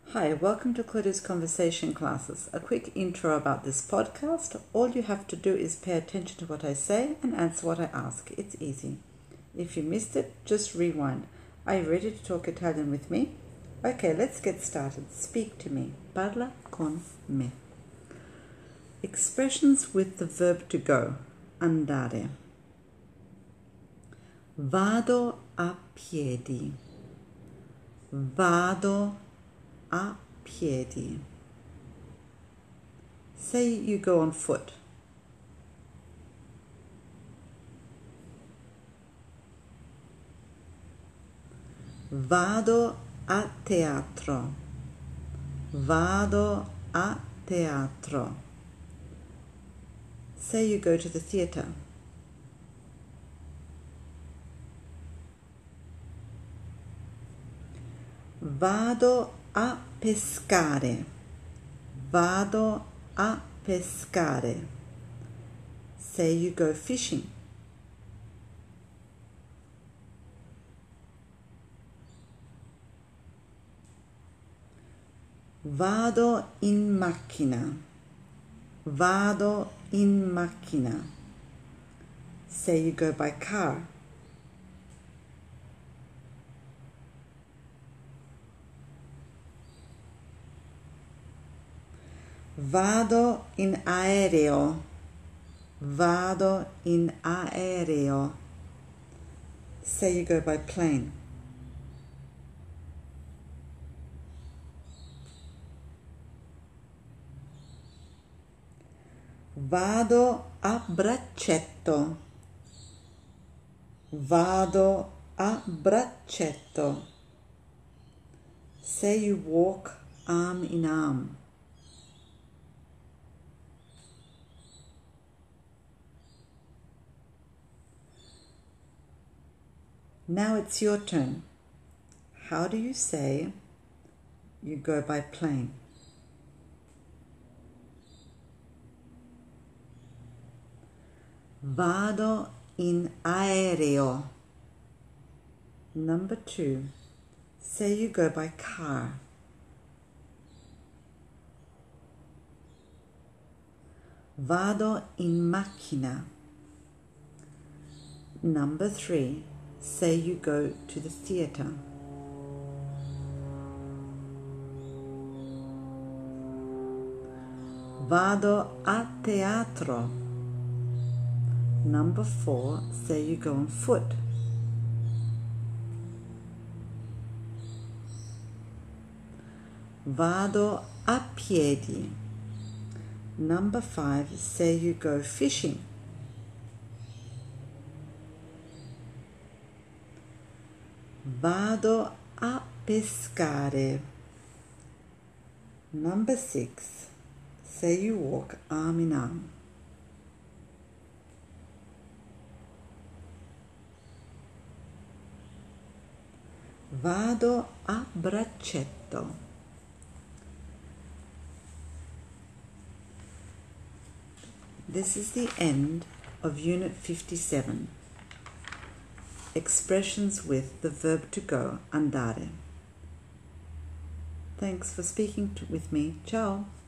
Hi, welcome to Claudia's Conversation Classes. A quick intro about this podcast. All you have to do is pay attention to what I say and answer what I ask. It's easy. If you missed it, just rewind. Are you ready to talk Italian with me? Okay, let's get started. Speak to me. Parla con me. Expressions with the verb to go. Andare. Vado a piedi. Vado a piedi. Say you go on foot. Vado a teatro. Vado a teatro. Say you go to the theatre. Vado a pescare. Vado a pescare. Say you go fishing. Vado in macchina. Vado in macchina. Say you go by car. Vado in aereo. Vado in aereo. Say you go by plane. Vado a braccetto. Vado a braccetto. Say you walk arm in arm. Now it's your turn. How do you say you go by plane? Vado in aereo. Number 2. Say you go by car. Vado in macchina. Number 3. Say you go to the theatre. Vado a teatro. Number 4. Say you go on foot. Vado a piedi. Number 5. Say you go fishing. Vado a pescare. Number 6. Say you walk arm in arm. Vado a braccetto. This is the end of Unit 57. Expressions with the verb to go, andare. Thanks for speaking with me. Ciao.